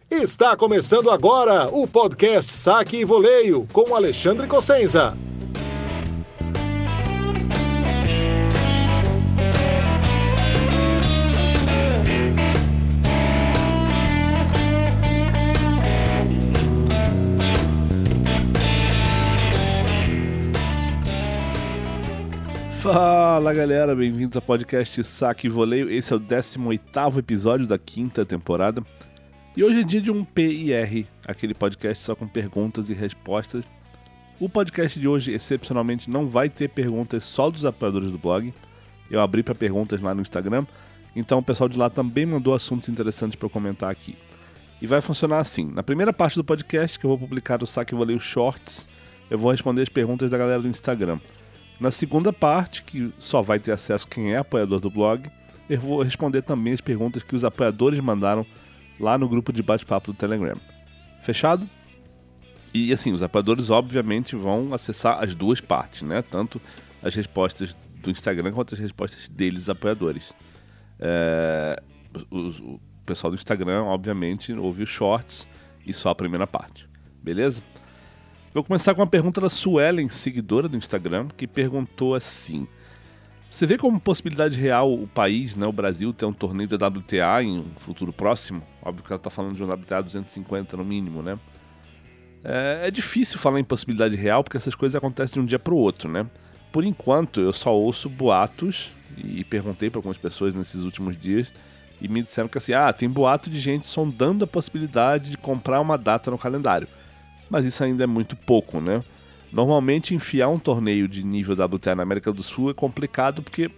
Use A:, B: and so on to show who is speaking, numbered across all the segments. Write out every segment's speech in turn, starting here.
A: Está começando agora o podcast Saque e Voleio com Alexandre Cossenza.
B: Fala galera, bem-vindos ao podcast Saque e Voleio. Esse é o 18º episódio da 5ª temporada. E hoje é dia de um PIR, aquele podcast só com perguntas e respostas. O podcast de hoje, excepcionalmente, não vai ter perguntas só dos apoiadores do blog. Eu abri para perguntas lá no Instagram, então o pessoal de lá também mandou assuntos interessantes para eu comentar aqui. E vai funcionar assim: na primeira parte do podcast, que eu vou publicar o Saque e Voleio Shorts, eu vou responder as perguntas da galera do Instagram. Na segunda parte, que só vai ter acesso quem é apoiador do blog, eu vou responder também as perguntas que os apoiadores mandaram lá no grupo de bate-papo do Telegram. Fechado? E assim, os apoiadores obviamente vão acessar as duas partes, né? Tanto as respostas do Instagram quanto as respostas deles, apoiadores. O pessoal do Instagram, obviamente, ouve os shorts e só a primeira parte. Beleza? Vou começar com uma pergunta da Suelen, seguidora do Instagram, que perguntou assim: você vê como possibilidade real o país, né, o Brasil, ter um torneio da WTA em um futuro próximo? Óbvio que ela está falando de um WTA 250 no mínimo, né? É difícil falar em possibilidade real porque essas coisas acontecem de um dia para o outro, né? Por enquanto, eu só ouço boatos e perguntei para algumas pessoas nesses últimos dias e me disseram que assim, tem boato de gente sondando a possibilidade de comprar uma data no calendário. Mas isso ainda é muito pouco, né? Normalmente enfiar um torneio de nível WTA na América do Sul é complicado porque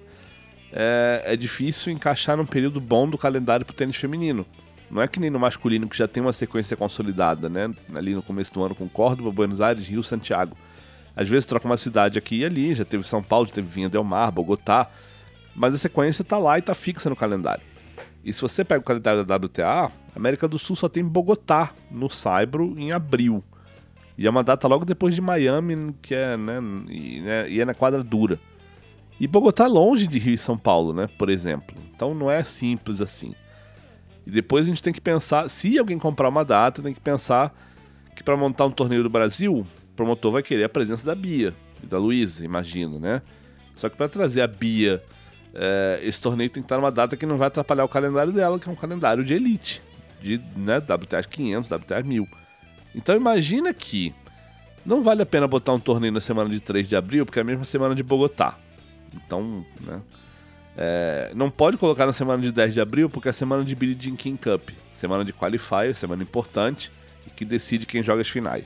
B: é difícil encaixar num período bom do calendário para o tênis feminino. Não é que nem no masculino que já tem uma sequência consolidada, né? Ali no começo do ano com Córdoba, Buenos Aires, Rio, Santiago. Às vezes troca uma cidade aqui e ali, já teve São Paulo, já teve Vinha del Mar, Bogotá, mas a sequência tá lá e tá fixa no calendário. E se você pega o calendário da WTA, a América do Sul só tem Bogotá no Saibro em abril. E é uma data logo depois de Miami, que é, né, e é na quadra dura. E Bogotá é longe de Rio e São Paulo, né, por exemplo. Então não é simples assim. E depois a gente tem que pensar, se alguém comprar uma data, tem que pensar que para montar um torneio do Brasil, o promotor vai querer a presença da Bia e da Luísa, imagino, né? Só que para trazer a Bia, esse torneio tem que estar numa data que não vai atrapalhar o calendário dela, que é um calendário de elite, de, né, WTA 500, WTA 1000. Então imagina que não vale a pena botar um torneio na semana de 3 de abril, porque é a mesma semana de Bogotá. Então, né, não pode colocar na semana de 10 de abril, porque é a semana de Billie Jean King Cup. Semana de qualifier, semana importante, e que decide quem joga as finais.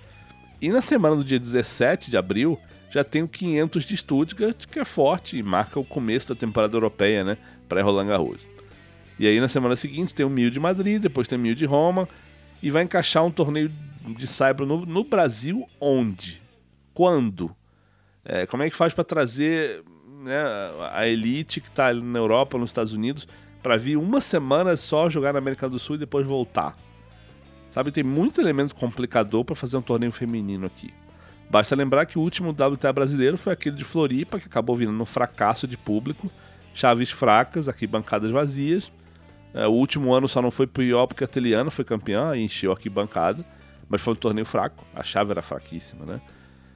B: E na semana do dia 17 de abril, já tem o 500 de Stuttgart, que é forte e marca o começo da temporada europeia, né, pré-Roland Garros. E aí na semana seguinte tem o 1000 de Madrid, depois tem o 1000 de Roma, e vai encaixar um torneio de saibro no Brasil onde? Quando? Como é que faz para trazer, né, a elite que está na Europa, nos Estados Unidos, para vir uma semana só jogar na América do Sul e depois voltar? Sabe, tem muito elemento complicador para fazer um torneio feminino aqui. Basta lembrar que o último WTA brasileiro foi aquele de Floripa, que acabou virando um fracasso de público, chaves fracas, arquibancadas vazias. O último ano só não foi pior porque a Teliana foi campeã e encheu a arquibancada, mas foi um torneio fraco, a chave era fraquíssima, né?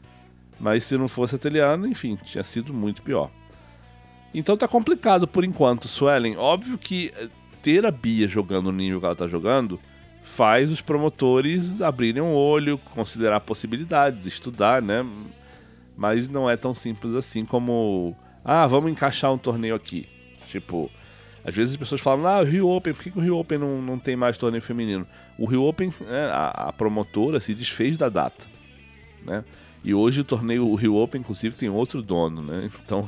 B: Mas se não fosse a Teliana, enfim, tinha sido muito pior. Então tá complicado por enquanto, Suelen. Óbvio que ter a Bia jogando no nível que ela tá jogando faz os promotores abrirem um olho, considerar possibilidades, estudar, né? Mas não é tão simples assim como vamos encaixar um torneio aqui. Tipo, às vezes as pessoas falam, o Rio Open, por que o Rio Open não tem mais torneio feminino? O Rio Open, a promotora se desfez da data, né? E hoje o Rio Open, inclusive, tem outro dono, né? Então,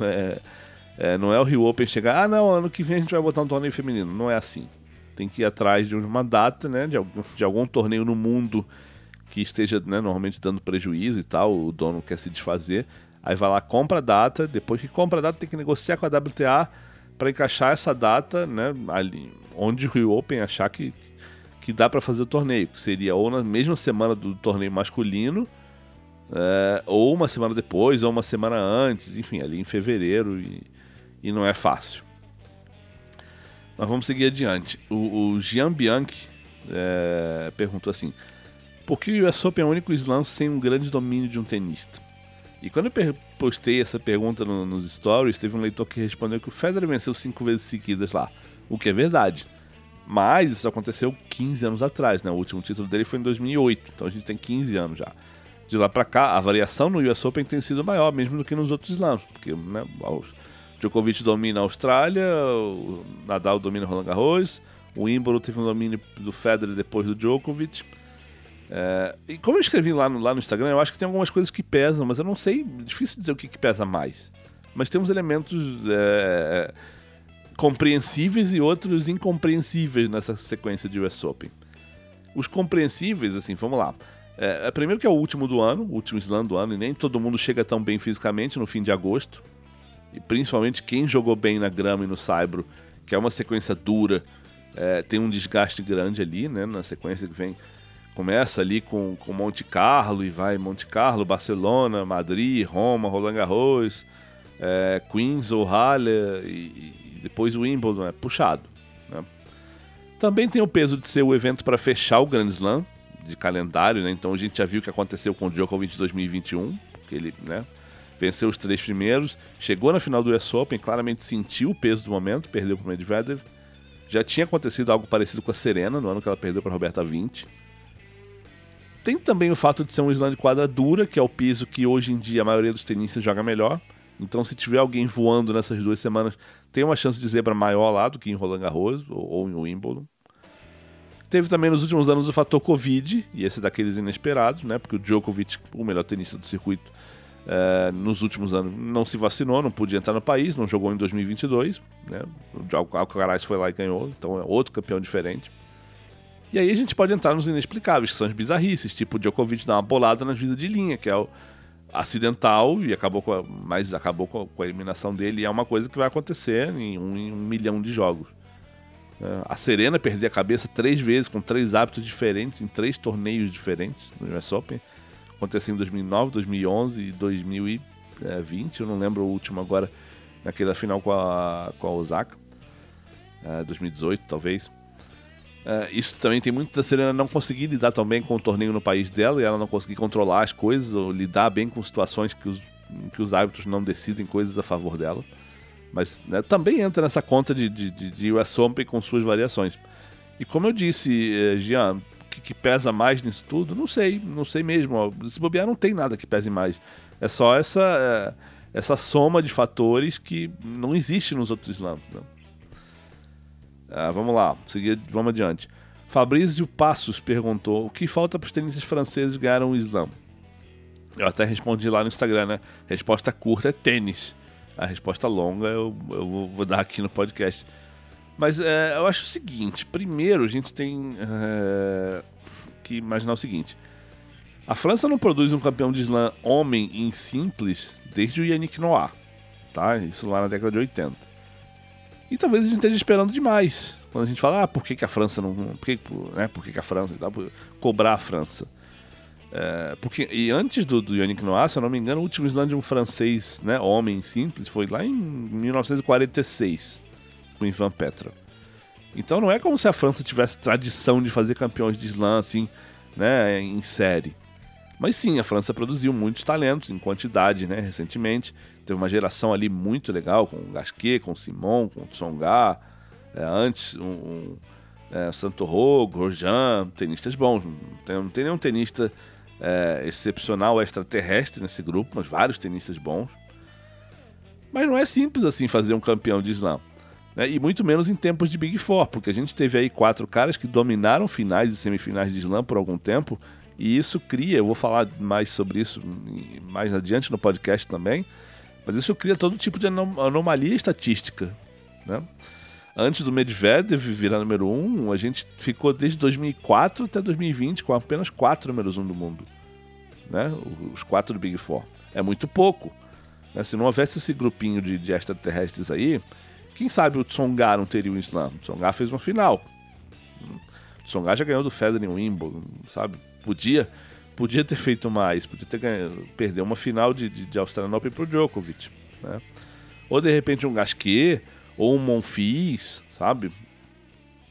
B: não é o Rio Open chegar, ano que vem a gente vai botar um torneio feminino. Não é assim. Tem que ir atrás de uma data, né? De algum torneio no mundo que esteja, né, normalmente dando prejuízo e tal, o dono quer se desfazer. Aí vai lá, compra a data, depois que compra a data tem que negociar com a WTA para encaixar essa data, né, ali, onde o Rio Open achar que dá para fazer o torneio, que seria ou na mesma semana do torneio masculino, ou uma semana depois, ou uma semana antes, enfim, ali em fevereiro, e não é fácil. Mas vamos seguir adiante. O Gian Bianchi perguntou assim: por que o US Open é o único slam sem um grande domínio de um tenista? E quando eu postei essa pergunta nos stories, teve um leitor que respondeu que o Federer venceu 5 vezes seguidas lá, o que é verdade. Mas isso aconteceu 15 anos atrás, né? O último título dele foi em 2008, então a gente tem 15 anos já. De lá pra cá, a variação no US Open tem sido maior, mesmo do que nos outros slams, porque, né, o Djokovic domina a Austrália, o Nadal domina Roland Garros, o Wimbledon teve um domínio do Federer depois do Djokovic. E como eu escrevi lá no Instagram, eu acho que tem algumas coisas que pesam, mas eu não sei, difícil dizer o que pesa mais. Mas tem uns elementos compreensíveis e outros incompreensíveis nessa sequência de US Open. Os compreensíveis, assim, vamos lá. Primeiro que é o último do ano, o último slam do ano, e nem todo mundo chega tão bem fisicamente no fim de agosto. E principalmente quem jogou bem na grama e no saibro, que é uma sequência dura, tem um desgaste grande ali, né, na sequência que vem. Começa ali com Monte Carlo e vai Monte Carlo, Barcelona, Madrid, Roma, Roland Garros, Queens ou Halle e depois o Wimbledon, é puxado, né? Também tem o peso de ser o evento para fechar o Grand Slam de calendário, né? Então a gente já viu o que aconteceu com o Djokovic em 2021, que ele, né, venceu os 3 primeiros, chegou na final do US Open, claramente sentiu o peso do momento, perdeu para o Medvedev. Já tinha acontecido algo parecido com a Serena, no ano que ela perdeu para a Roberta 20. Tem também o fato de ser um slam de quadra dura, que é o piso que hoje em dia a maioria dos tenistas joga melhor. Então se tiver alguém voando nessas 2 semanas, tem uma chance de zebra maior lá do que em Roland Garros ou em Wimbledon. Teve também nos últimos anos o fator Covid, e esse daqueles inesperados, né? Porque o Djokovic, o melhor tenista do circuito, nos últimos anos não se vacinou, não podia entrar no país, não jogou em 2022, né? O Alcaraz foi lá e ganhou, então é outro campeão diferente. E aí a gente pode entrar nos inexplicáveis, que são as bizarrices, tipo o Djokovic dar uma bolada na juíza de linha, que é o acidental e acabou com a eliminação dele, e é uma coisa que vai acontecer em um milhão de jogos. A Serena perder a cabeça 3 vezes, com 3 hábitos diferentes, em 3 torneios diferentes no US Open. Aconteceu em 2009, 2011 e 2020, eu não lembro o último agora, naquela final com a Osaka, 2018 talvez. Isso também tem muito da Serena não conseguir lidar tão bem com o torneio no país dela, e ela não conseguir controlar as coisas ou lidar bem com situações que os árbitros não decidem coisas a favor dela. Mas, né, também entra nessa conta de US Open com suas variações. E como eu disse, Jean, o que pesa mais nisso tudo? Não sei mesmo. Se bobear, não tem nada que pese mais. É só essa soma de fatores que não existe nos outros slams, né? Vamos lá, vamos adiante. Fabrício Passos perguntou: o que falta para os tenistas franceses ganharem um slam? Eu até respondi lá no Instagram, né? Resposta curta é tênis. A resposta longa eu vou dar aqui no podcast. Mas eu acho o seguinte: primeiro a gente tem que imaginar o seguinte: a França não produz um campeão de slam homem em simples desde o Yannick Noah, tá? Isso lá na década de 80. E talvez a gente esteja esperando demais quando a gente fala, por que a França não... Por que a França e tal? Cobrar a França. E antes do Yannick Noah, se eu não me engano, o último slam de um francês, né, homem simples, foi lá em 1946, com Ivan Petra. Então não é como se a França tivesse tradição de fazer campeões de slam assim, né, em série. Mas sim, a França produziu muitos talentos em quantidade, né, recentemente. Teve uma geração ali muito legal, com o Gasquet, com o Simon, com o Tsonga. Antes, Santoro, Grosjean, tenistas bons. Não tem nenhum tenista excepcional, extraterrestre nesse grupo, mas vários tenistas bons. Mas não é simples assim fazer um campeão de slam, né? E muito menos em tempos de Big Four, porque a gente teve aí 4 caras que dominaram finais e semifinais de slam por algum tempo, e isso cria, eu vou falar mais sobre isso mais adiante no podcast também, mas isso cria todo tipo de anomalia estatística, né? Antes do Medvedev virar número 1, a gente ficou desde 2004 até 2020 com apenas 4 números 1 do mundo, né? Os 4 do Big Four. É muito pouco, né? Se não houvesse esse grupinho de extraterrestres aí, quem sabe o Tsonga não teria um slam. O Tsonga fez uma final. O Tsonga já ganhou do Federer em Wimbledon, sabe? Podia ter feito mais, podia ter perder uma final de Australian Open pro Djokovic, né? Ou de repente um Gasquet, ou um Monfils, sabe?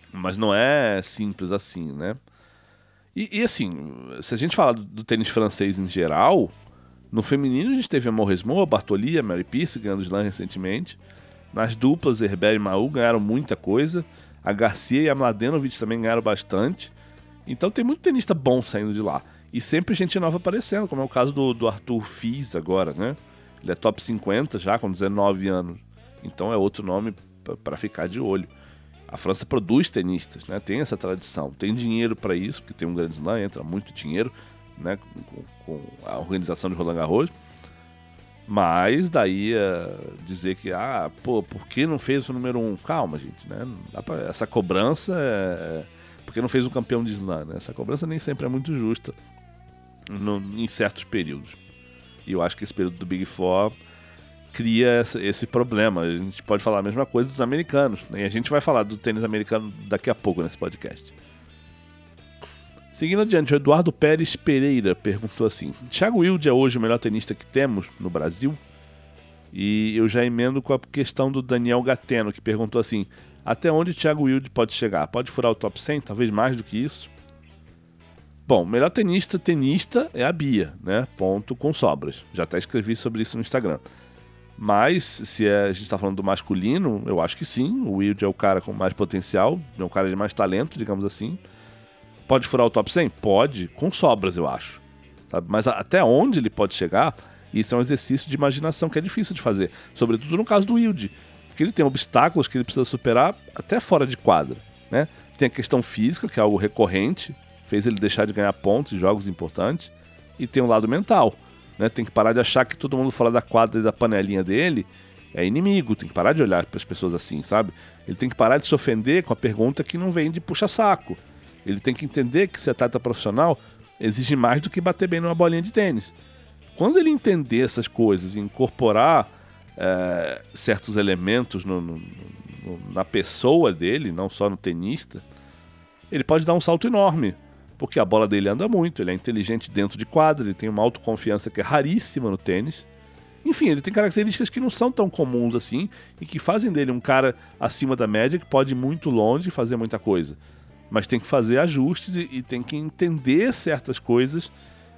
B: Mas não é simples assim, né? E assim, se a gente falar do tênis francês em geral, no feminino a gente teve a Mauresmo, a Bartoli, a Mary Pierce ganhando slam recentemente. Nas duplas, Herbert e Mahut ganharam muita coisa. A Garcia e a Mladenovic também ganharam bastante. Então tem muito tenista bom saindo de lá. E sempre gente nova aparecendo, como é o caso do Arthur Fils agora, né? Ele é top 50 já, com 19 anos. Então é outro nome para ficar de olho. A França produz tenistas, né? Tem essa tradição, tem dinheiro para isso, porque tem um grande slam, entra muito dinheiro, né? Com a organização de Roland Garros. Mas daí dizer que, por que não fez o número 1? Calma, gente, né? Essa cobrança porque não fez um campeão de slam, né? Essa cobrança nem sempre é muito justa em certos períodos. E eu acho que esse período do Big Four cria esse problema. A gente pode falar a mesma coisa dos americanos, né? E a gente vai falar do tênis americano daqui a pouco nesse podcast. Seguindo adiante, o Eduardo Pérez Pereira perguntou assim: Thiago Wilde é hoje o melhor tenista que temos no Brasil? E eu já emendo com a questão do Daniel Gateno, que perguntou assim: até onde Thiago Wilde pode chegar? Pode furar o top 100? Talvez mais do que isso? Bom, o melhor tenista é a Bia, né? Ponto com sobras. Já até escrevi sobre isso no Instagram. Mas, se a gente está falando do masculino, eu acho que sim. O Wilde é o cara com mais potencial, é o cara de mais talento, digamos assim. Pode furar o top 100? Pode, com sobras, eu acho. Sabe? Mas até onde ele pode chegar, isso é um exercício de imaginação que é difícil de fazer. Sobretudo no caso do Wilde, porque ele tem obstáculos que ele precisa superar até fora de quadra, né? Tem a questão física, que é algo recorrente, fez ele deixar de ganhar pontos em jogos importantes, e tem o lado mental, né? Tem que parar de achar que todo mundo fora da quadra e da panelinha dele é inimigo, tem que parar de olhar para as pessoas assim, sabe? Ele tem que parar de se ofender com a pergunta que não vem de puxa-saco. Ele tem que entender que ser atleta profissional exige mais do que bater bem numa bolinha de tênis. Quando ele entender essas coisas e incorporar certos elementos na pessoa dele, não só no tenista, ele pode dar um salto enorme, porque a bola dele anda muito, ele é inteligente dentro de quadra, ele tem uma autoconfiança que é raríssima no tênis. Enfim, ele tem características que não são tão comuns assim e que fazem dele um cara acima da média que pode ir muito longe e fazer muita coisa. Mas tem que fazer ajustes e tem que entender certas coisas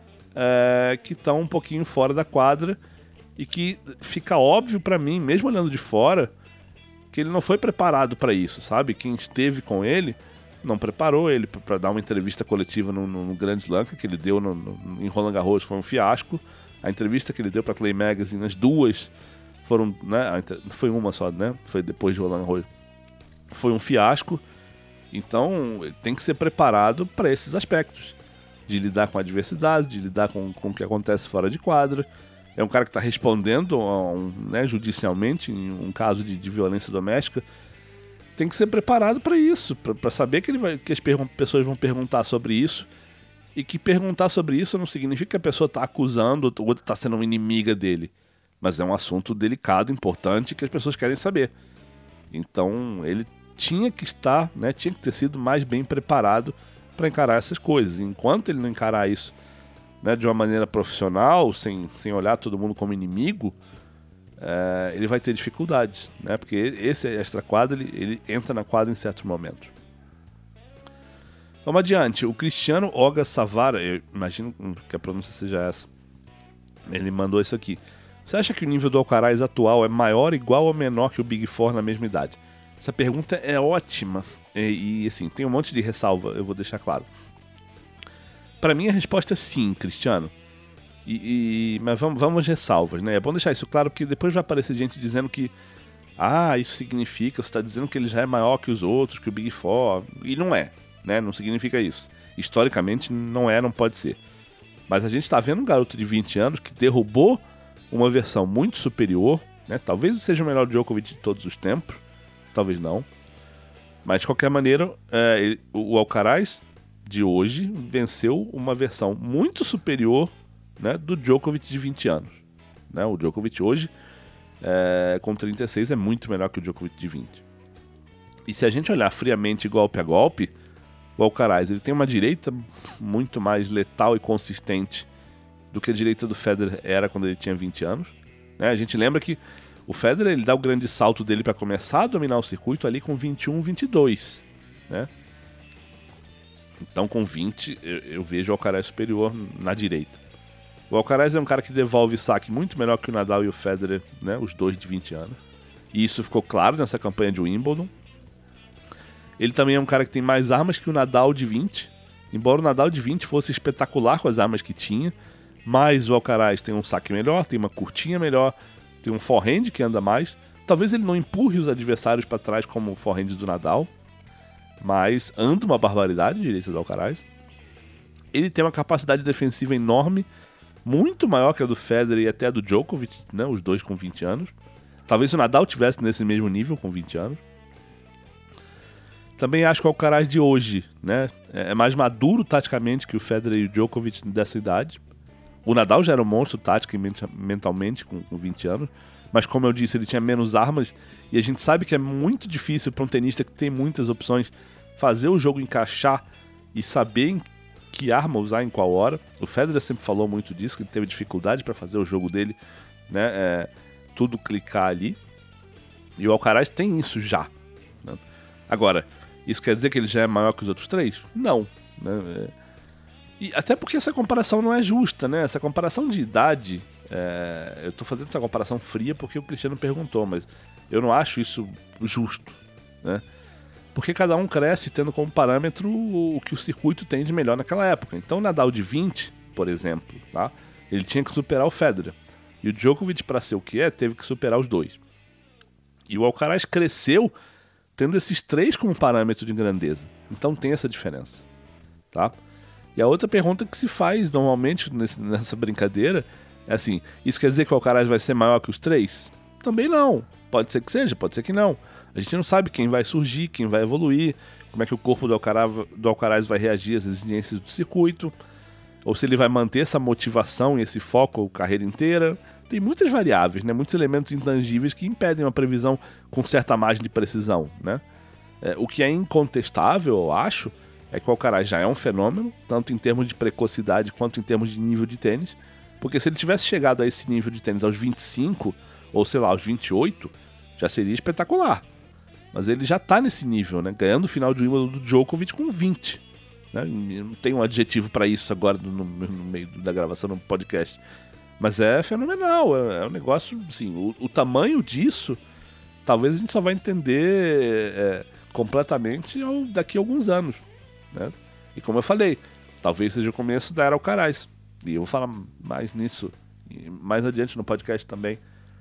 B: que estão um pouquinho fora da quadra e que fica óbvio pra mim, mesmo olhando de fora, que ele não foi preparado para isso, sabe? Quem esteve com ele não preparou ele para dar uma entrevista coletiva no Grand Slam que ele deu em Roland Garros, foi um fiasco. A entrevista que ele deu para Clay Magazine, as duas foram, né? Foi uma só, né? Foi depois de Roland Garros. Foi um fiasco. Então, tem que ser preparado para esses aspectos. De lidar com a adversidade, de lidar com o que acontece fora de quadra. É um cara que está respondendo judicialmente em um caso de violência doméstica. Tem que ser preparado para isso, para saber que as pessoas vão perguntar sobre isso. E que perguntar sobre isso não significa que a pessoa está acusando ou está sendo uma inimiga dele. Mas é um assunto delicado, importante, que as pessoas querem saber. Então, ele tinha que estar, né, tinha que ter sido mais bem preparado para encarar essas coisas. Enquanto ele não encarar isso, né, de uma maneira profissional, sem olhar todo mundo como inimigo, ele vai ter dificuldades, né, porque esse extra-quadra, ele entra na quadra em certos momentos. Vamos adiante. O Cristiano Oga Savara, eu imagino que a pronúncia seja essa, ele mandou isso aqui. Você acha que o nível do Alcaraz atual é maior, igual ou menor que o Big Four na mesma idade? Essa pergunta é ótima e assim, tem um monte de ressalva, eu vou deixar claro. Para mim a resposta é sim, Cristiano. Mas vamos ressalvas, né? É bom deixar isso claro, porque depois vai aparecer gente dizendo que isso significa, você está dizendo que ele já é maior que os outros, que o Big Four, e não é, né? Não significa isso. Historicamente não pode ser. Mas a gente está vendo um garoto de 20 anos que derrubou uma versão muito superior, né? Talvez seja o melhor Djokovic de todos os tempos, talvez não. Mas de qualquer maneira, o Alcaraz de hoje venceu uma versão muito superior, né, do Djokovic de 20 anos. Né? O Djokovic hoje, com 36, é muito melhor que o Djokovic de 20. E se a gente olhar friamente golpe a golpe, o Alcaraz ele tem uma direita muito mais letal e consistente do que a direita do Federer era quando ele tinha 20 anos. Né? A gente lembra que o Federer ele dá o grande salto dele para começar a dominar o circuito ali com 21, 22. né? Então com 20 eu vejo o Alcaraz superior na direita. O Alcaraz é um cara que devolve saque muito melhor que o Nadal e o Federer, né? Os dois de 20 anos. E isso ficou claro nessa campanha de Wimbledon. Ele também é um cara que tem mais armas que o Nadal de 20. Embora o Nadal de 20 fosse espetacular com as armas que tinha, mas o Alcaraz tem um saque melhor, tem uma curtinha melhor, tem um forehand que anda mais. Talvez ele não empurre os adversários para trás como o forehand do Nadal, mas anda uma barbaridade direito do Alcaraz. Ele tem uma capacidade defensiva enorme, muito maior que a do Federer e até a do Djokovic, né? Os dois com 20 anos. Talvez o Nadal tivesse nesse mesmo nível com 20 anos. Também acho que o Alcaraz de hoje, né, é mais maduro taticamente que o Federer e o Djokovic dessa idade. O Nadal já era um monstro tático e mentalmente com 20 anos, mas como eu disse, ele tinha menos armas e a gente sabe que é muito difícil para um tenista que tem muitas opções fazer o jogo encaixar e saber em que arma usar em qual hora. O Federer sempre falou muito disso, que ele teve dificuldade para fazer o jogo dele, né, tudo clicar ali. E o Alcaraz tem isso já, né? Agora, isso quer dizer que ele já é maior que os outros três? Não, né? E até porque essa comparação não é justa, né? Essa comparação de idade, eu tô fazendo essa comparação fria porque o Cristiano perguntou, mas eu não acho isso justo, né? Porque cada um cresce tendo como parâmetro o que o circuito tem de melhor naquela época. Então o Nadal de 20, por exemplo, tá? Ele tinha que superar o Federer. E o Djokovic, para ser o que é, teve que superar os dois. E o Alcaraz cresceu tendo esses três como parâmetro de grandeza. Então tem essa diferença, tá? E a outra pergunta que se faz normalmente nessa brincadeira é assim, isso quer dizer que o Alcaraz vai ser maior que os três? Também não. Pode ser que seja, pode ser que não. A gente não sabe quem vai surgir, quem vai evoluir, como é que o corpo do Alcaraz vai reagir às exigências do circuito, ou se ele vai manter essa motivação e esse foco a carreira inteira. Tem muitas variáveis, né? Muitos elementos intangíveis que impedem uma previsão com certa margem de precisão, né? O que é incontestável, eu acho, é que o Alcaraz já é um fenômeno, tanto em termos de precocidade quanto em termos de nível de tênis, porque se ele tivesse chegado a esse nível de tênis aos 25, ou sei lá, aos 28, já seria espetacular. Mas ele já tá nesse nível, né? Ganhando o final de Wimbledon do Djokovic com 20. Né? Eu não tenho um adjetivo para isso agora no meio da gravação do podcast. Mas é fenomenal, é um negócio, assim, o tamanho disso, talvez a gente só vai entender completamente daqui a alguns anos, né? E como eu falei, talvez seja o começo da era Alcaraz. E eu vou falar mais nisso mais adiante no podcast também.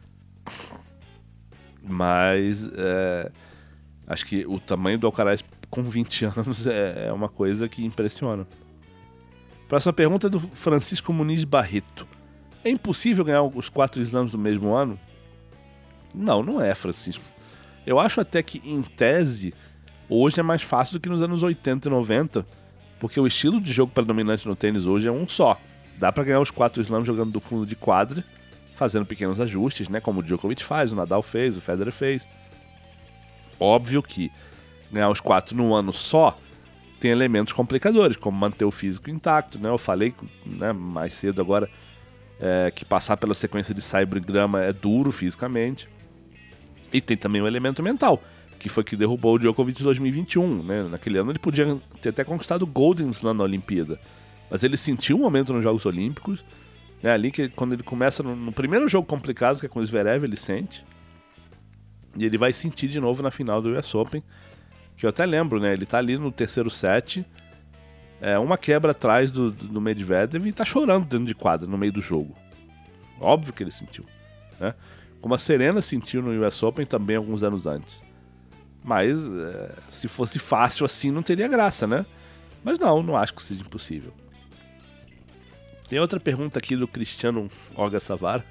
B: Mas acho que o tamanho do Alcaraz com 20 anos é uma coisa que impressiona. Próxima pergunta é do Francisco Muniz Barreto. É impossível ganhar os 4 slams do mesmo ano? Não, não é, Francisco. Eu acho até que, em tese, hoje é mais fácil do que nos anos 80 e 90, porque o estilo de jogo predominante no tênis hoje é um só. Dá pra ganhar os 4 slams jogando do fundo de quadra, fazendo pequenos ajustes, né? Como o Djokovic faz, o Nadal fez, o Federer fez. Óbvio que ganhar os 4 num ano só tem elementos complicadores, como manter o físico intacto, né? Eu falei, né, mais cedo agora que passar pela sequência de saibro e grama é duro fisicamente. E tem também um elemento mental, que foi que derrubou o Djokovic em 2021, né? Naquele ano ele podia ter até conquistado o Golden Slam na Olimpíada, mas ele sentiu um momento nos Jogos Olímpicos, né? Ali que quando ele começa no primeiro jogo complicado, que é com o Zverev, ele sente, e ele vai sentir de novo na final do US Open, que eu até lembro, né? Ele tá ali no terceiro set, uma quebra atrás do Medvedev e tá chorando dentro de quadra no meio do jogo. Óbvio que ele sentiu, né? Como a Serena sentiu no US Open também alguns anos antes. Mas se fosse fácil assim não teria graça, né? Mas não acho que seja impossível. Tem outra pergunta aqui do Cristiano Olga Savara.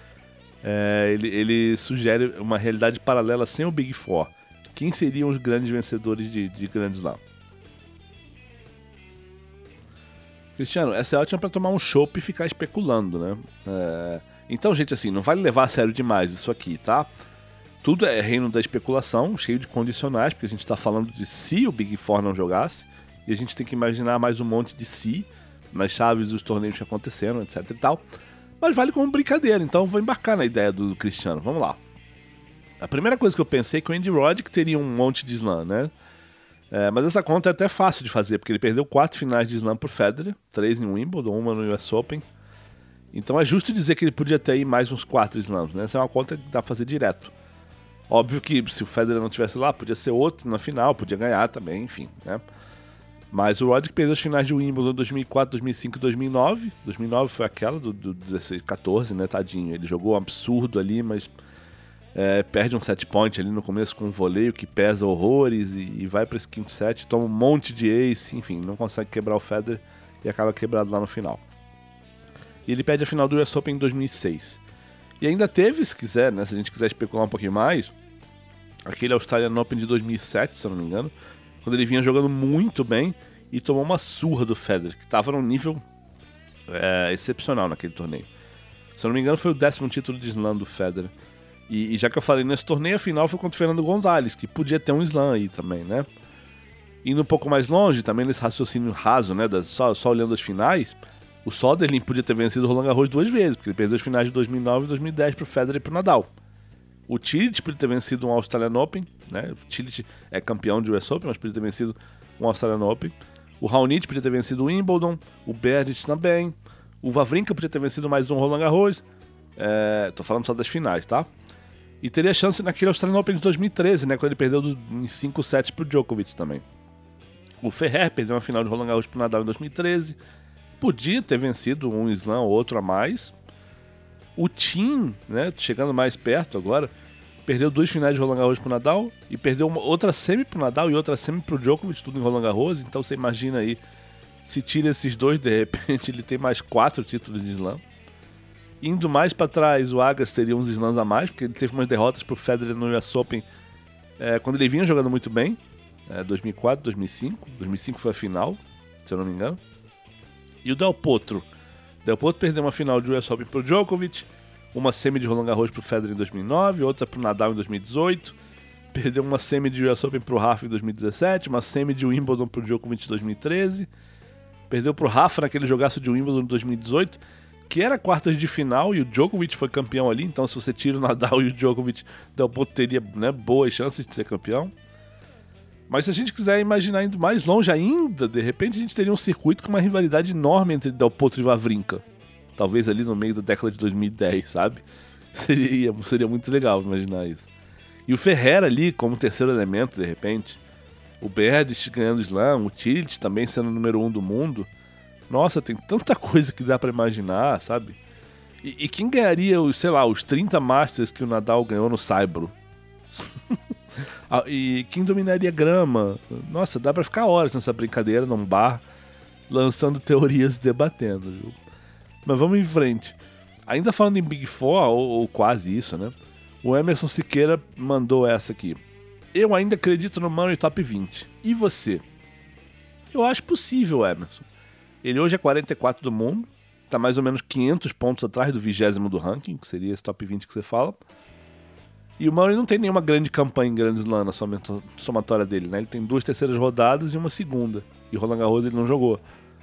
B: Ele sugere uma realidade paralela sem o Big Four. Quem seriam os grandes vencedores de Grand Slam? Cristiano, essa é ótima pra tomar um chopp e ficar especulando, né? Então, gente, assim, não vale levar a sério demais isso aqui, tá? Tudo é reino da especulação, cheio de condicionais, porque a gente tá falando de se o Big Four não jogasse, e a gente tem que imaginar mais um monte de si nas chaves dos torneios que aconteceram, etc e tal. Mas vale como brincadeira, então eu vou embarcar na ideia do Cristiano. Vamos lá. A primeira coisa que eu pensei é que o Andy Roddick teria um monte de slam, né? Mas essa conta é até fácil de fazer, porque ele perdeu 4 finais de Slam pro Federer, 3 em Wimbledon, 1 no US Open. Então é justo dizer que ele podia ter aí mais uns 4 Slams, né? Essa é uma conta que dá pra fazer direto. Óbvio que se o Federer não estivesse lá, podia ser outro na final, podia ganhar também, enfim, né? Mas o Roddick perdeu as finais de Wimbledon em 2004, 2005 e 2009. 2009 foi aquela do 16-14, né, tadinho. Ele jogou um absurdo ali, mas perde um set point ali no começo com um voleio que pesa horrores e vai para esse quinto set, toma um monte de ace, enfim, não consegue quebrar o Federer e acaba quebrado lá no final. E ele perde a final do US Open em 2006. E ainda teve, se quiser, né, se a gente quiser especular um pouquinho mais, aquele Australian Open de 2007, se eu não me engano, quando ele vinha jogando muito bem e tomou uma surra do Federer, que estava num nível excepcional naquele torneio. Se eu não me engano, foi o 10º título de Slam do Federer. E já que eu falei nesse torneio, a final foi contra o Fernando Gonzalez, que podia ter um Slam aí também, né? Indo um pouco mais longe, também nesse raciocínio raso, né, só olhando as finais, o Soderling podia ter vencido o Roland Garros 2 vezes, porque ele perdeu as finais de 2009 e 2010 pro Federer e pro Nadal. O Cilic podia ter vencido um Australian Open, né? O Cilic é campeão de US Open, mas podia ter vencido um Australian Open. O Raonic podia ter vencido o Wimbledon, o Berdych também. O Wawrinka podia ter vencido mais um Roland Garros. Tô falando só das finais, tá? E teria chance naquele Australian Open de 2013, né? Quando ele perdeu em 5 sets pro Djokovic também. O Ferrer perdeu uma final de Roland Garros pro Nadal em 2013. Podia ter vencido um Slam ou outro a mais. O Thiem, né, chegando mais perto agora, perdeu 2 finais de Roland Garros pro Nadal e perdeu outra semi pro Nadal e outra semi pro Djokovic, tudo em Roland Garros. Então você imagina aí, se tira esses dois, de repente ele tem mais 4 títulos de Slam. Indo mais para trás, o Agassi teria uns Slams a mais, porque ele teve umas derrotas pro Federer no US Open quando ele vinha jogando muito bem, 2004, 2005. 2005 foi a final, se eu não me engano. E o Del Potro perdeu uma final de US Open pro Djokovic, uma semi de Roland Garros pro Federer em 2009, outra pro Nadal em 2018, perdeu uma semi de US Open pro Rafa em 2017, uma semi de Wimbledon pro Djokovic em 2013, perdeu pro Rafa naquele jogaço de Wimbledon em 2018, que era quartas de final e o Djokovic foi campeão ali, então se você tira o Nadal e o Djokovic, o Del Potro teria, né, boas chances de ser campeão. Mas se a gente quiser imaginar indo mais longe ainda, de repente a gente teria um circuito com uma rivalidade enorme entre Del Potro e Wawrinka. Talvez ali no meio da década de 2010, sabe? Seria muito legal imaginar isso. E o Ferrer ali como terceiro elemento, de repente. O Berdych ganhando o Slam, o Cilic também sendo o número 1 do mundo. Nossa, tem tanta coisa que dá pra imaginar, sabe? E quem ganharia, os 30 Masters que o Nadal ganhou no Saibro? E quem dominaria grama? Nossa, dá pra ficar horas nessa brincadeira num bar, lançando teorias e debatendo, viu? Mas vamos em frente. Ainda falando em Big Four, ou quase isso, né? O Emerson Siqueira mandou essa aqui. Eu ainda acredito no Murray top 20. E você? Eu acho possível, Emerson. Ele hoje é 44 do mundo, tá mais ou menos 500 pontos atrás do 20º do ranking, que seria esse top 20 que você fala. E o Murray não tem nenhuma grande campanha em Grand Slam na somatória dele, né? Ele tem 2 terceiras rodadas e uma segunda. E Roland Garros ele não jogou.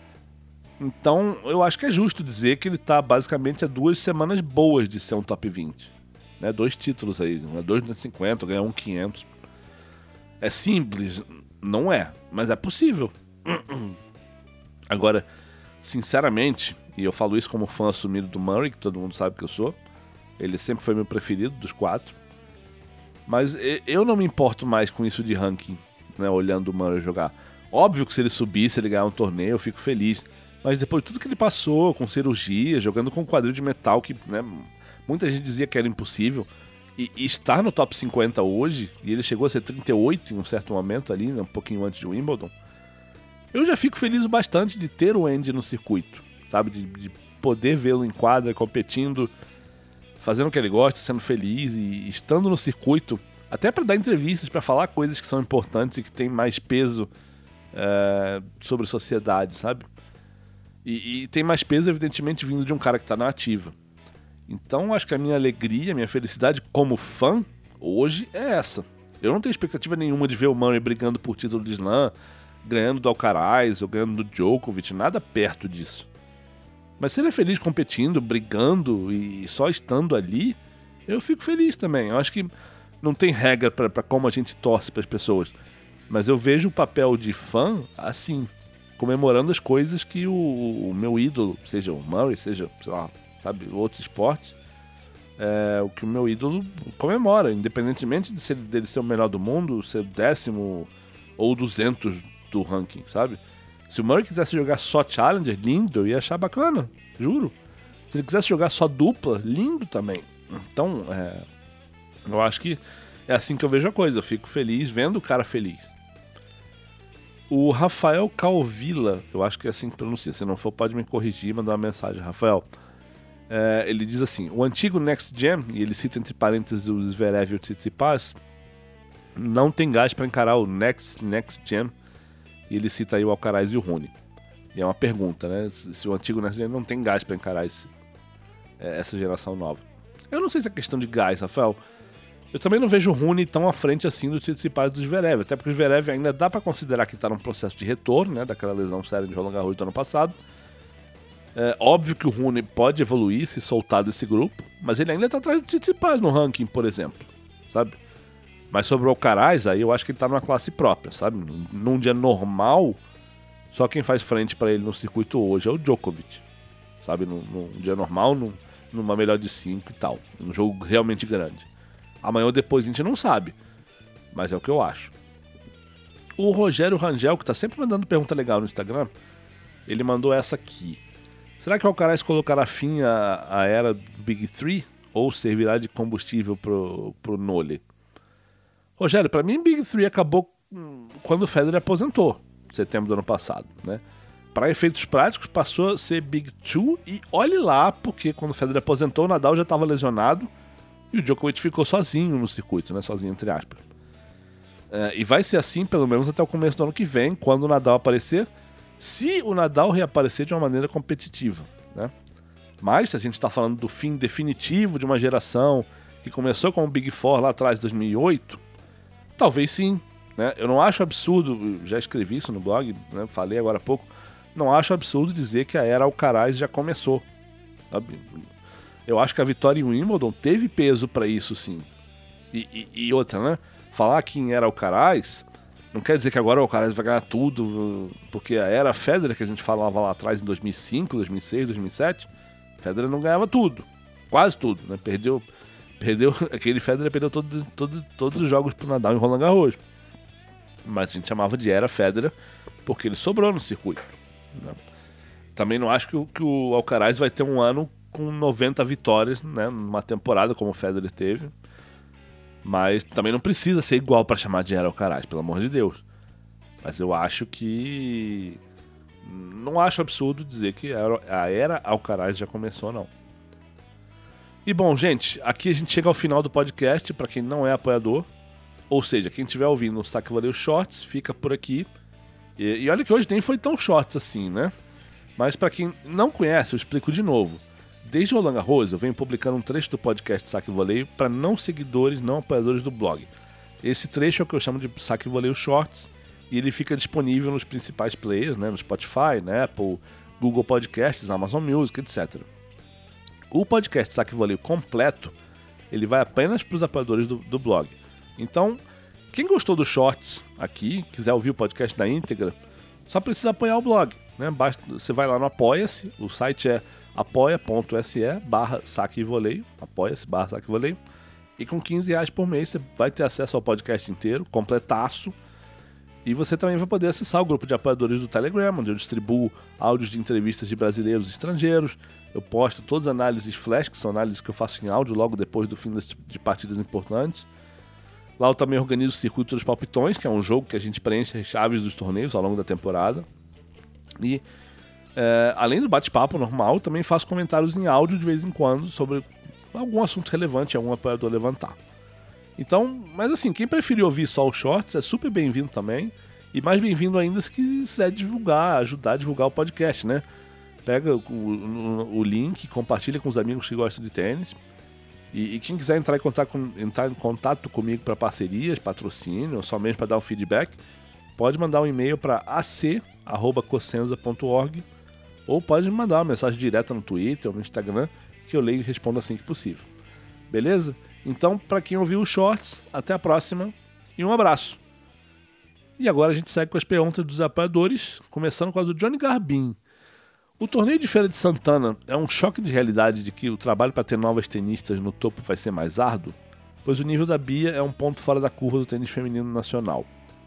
B: Então, eu acho que é justo dizer que ele tá basicamente a 2 semanas boas de ser um top 20. Né? 2 títulos aí, 250, ganhar um 500. É simples? Não é, mas é possível. Agora, sinceramente, e eu falo isso como fã assumido do Murray, que todo mundo sabe que eu sou, ele sempre foi meu preferido dos 4. Mas eu não me importo mais com isso de ranking, né, olhando o Murray jogar. Óbvio que se ele subir, se ele ganhar um torneio, eu fico feliz. Mas depois de tudo que ele passou, com cirurgia, jogando com um quadril de metal, que, né, muita gente dizia que era impossível, e estar no top 50 hoje, e ele chegou a ser 38 em um certo momento ali, né, um pouquinho antes de Wimbledon, eu já fico feliz bastante de ter o Andy no circuito, sabe? De poder vê-lo em quadra, competindo, fazendo o que ele gosta, sendo feliz e estando no circuito, até para dar entrevistas, para falar coisas que são importantes e que têm mais peso sobre a sociedade, sabe? E tem mais peso, evidentemente, vindo de um cara que está na ativa. Então, acho que a minha alegria, a minha felicidade como fã, hoje, é essa. Eu não tenho expectativa nenhuma de ver o Murray brigando por título de Slam, ganhando do Alcaraz ou ganhando do Djokovic, nada perto disso. Mas se ele é feliz competindo, brigando e só estando ali, eu fico feliz também. Eu acho que não tem regra para como a gente torce para as pessoas. Mas eu vejo o papel de fã assim, comemorando as coisas que o meu ídolo, seja o Murray, seja, sei lá, sabe, outros esportes, o que o meu ídolo comemora, independentemente dele ser o melhor do mundo, ser o 10º ou 200 do ranking, sabe? Se o Murray quisesse jogar só Challenger, lindo, eu ia achar bacana, juro. Se ele quisesse jogar só dupla, lindo também. Então, eu acho que é assim que eu vejo a coisa, eu fico feliz vendo o cara feliz. O Rafael Calvila, eu acho que é assim que pronuncia, se não for pode me corrigir e mandar uma mensagem. Rafael, ele diz assim, o antigo Next Gen, e ele cita entre parênteses o Zverev e o Tsitsipas, não tem gás para encarar o Next Gen, e ele cita aí o Alcaraz e o Rune. E é uma pergunta, né, se o antigo Next Gen não tem gás para encarar essa geração nova. Eu não sei se é questão de gás, Rafael. Eu também não vejo o Rune tão à frente assim do Tsitsipas do Zverev, até porque o Zverev ainda dá para considerar que está num processo de retorno, né, daquela lesão séria de Roland Garros do ano passado. É óbvio que o Rune pode evoluir, se soltar desse grupo, mas ele ainda está atrás do Tsitsipas no ranking, por exemplo, sabe? Mas sobre o Alcaraz, aí eu acho que ele está numa classe própria, sabe? Num dia normal, só quem faz frente para ele no circuito hoje é o Djokovic, sabe? Num dia normal, numa melhor de 5 e tal, num jogo realmente grande. Amanhã ou depois a gente não sabe, mas é o que eu acho. O Rogério Rangel, que tá sempre mandando pergunta legal no Instagram, ele mandou essa aqui. Será que o Alcaraz colocará fim à era Big Three ou servirá de combustível pro Nole? Rogério, pra mim Big Three acabou quando o Federer aposentou, em setembro do ano passado, né? Para efeitos práticos passou a ser Big Two e olhe lá, porque quando o Federer aposentou o Nadal já estava lesionado e o Djokovic ficou sozinho no circuito, né? Sozinho entre aspas. E vai ser assim pelo menos até o começo do ano que vem, quando o Nadal aparecer, se o Nadal reaparecer de uma maneira competitiva, né? Mas se a gente está falando do fim definitivo de uma geração que começou com o Big Four lá atrás, em 2008, talvez sim, né? Eu não acho absurdo, já escrevi isso no blog, né? Falei agora há pouco, não acho absurdo dizer que a era Alcaraz já começou, sabe? Eu acho que a vitória em Wimbledon teve peso para isso, sim. E outra, né? Falar que em era Alcaraz não quer dizer que agora o Alcaraz vai ganhar tudo, porque a era Federer, que a gente falava lá atrás em 2005, 2006, 2007, Federer não ganhava tudo, quase tudo, né? Perdeu aquele Federer perdeu todos os jogos pro Nadal em Roland Garros. Mas a gente chamava de era Federer porque ele sobrou no circuito, né? Também não acho que o Alcaraz vai ter um ano com 90 vitórias, né, numa temporada como o Federer teve. Mas também não precisa ser igual para chamar de era Alcaraz, pelo amor de Deus. Mas eu acho que não acho absurdo dizer que a era Alcaraz já começou, não. E bom, gente, aqui a gente chega ao final do podcast. Para quem não é apoiador, ou seja, quem estiver ouvindo o Saque Voleio Shorts, fica por aqui. E olha que hoje nem foi tão shorts assim, né? Mas para quem não conhece, eu explico de novo. Desde Roland Garros, eu venho publicando um trecho do podcast Saque Voleio para não seguidores, não apoiadores do blog. Esse trecho é o que eu chamo de Saque Voleio Shorts e ele fica disponível nos principais players, né, no Spotify, na Apple, Google Podcasts, Amazon Music, etc. O podcast Saque Voleio completo, ele vai apenas para os apoiadores do blog. Então, quem gostou dos shorts aqui, quiser ouvir o podcast na íntegra, só precisa apoiar o blog, né? Basta, você vai lá no Apoia-se, o site é apoia.se/saquevoleio, apoia-se/saquevoleio, e com R$15 por mês você vai ter acesso ao podcast inteiro, completaço, e você também vai poder acessar o grupo de apoiadores do Telegram, onde eu distribuo áudios de entrevistas de brasileiros e estrangeiros, eu posto todas as análises flash, que são análises que eu faço em áudio logo depois do fim de partidas importantes. Lá eu também organizo o Circuito dos Palpitões, que é um jogo que a gente preenche as chaves dos torneios ao longo da temporada. E além do bate-papo normal, também faço comentários em áudio de vez em quando sobre algum assunto relevante, algum apoiador levantar. Então, mas assim, quem preferir ouvir só os shorts é super bem-vindo também. E mais bem-vindo ainda se quiser divulgar, ajudar a divulgar o podcast, né? Pega o link, compartilha com os amigos que gostam de tênis. E quem quiser entrar em contato comigo para parcerias, patrocínio, ou só mesmo para dar um feedback, pode mandar um e-mail para ac@cosenza.org ou pode mandar uma mensagem direta no Twitter ou no Instagram, que eu leio e respondo assim que possível. Beleza? Então, para quem ouviu os shorts, até a próxima e um abraço! E agora a gente segue com as perguntas dos apoiadores, começando com a do Johnny Garbin. O torneio de Feira de Santana é um choque de realidade de que o trabalho para ter novas tenistas no topo vai ser mais árduo? Pois o nível da Bia é um ponto fora da curva do tênis feminino nacional.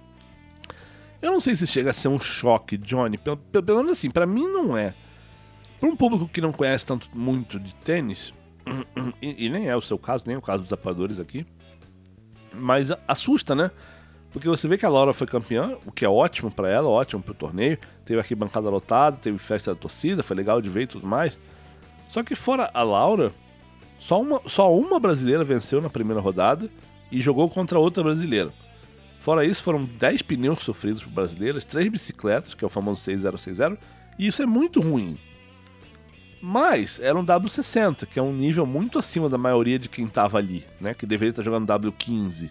B: Eu não sei se chega a ser um choque, Johnny, pelo menos assim, para mim não é. Para um público que não conhece muito de tênis, e nem é o seu caso, nem é o caso dos apoiadores aqui, mas assusta, né? Porque você vê que a Laura foi campeã, o que é ótimo pra ela, ótimo pro torneio. Teve aqui bancada lotada, teve festa da torcida, foi legal de ver e tudo mais. Só que fora a Laura, só uma brasileira venceu na primeira rodada e jogou contra outra brasileira. Fora isso, foram 10 pneus sofridos por brasileiras, 3 bicicletas, que é o famoso 6060, e isso é muito ruim. Mas era um W60, que é um nível muito acima da maioria de quem tava ali, né? Que deveria estar jogando W15.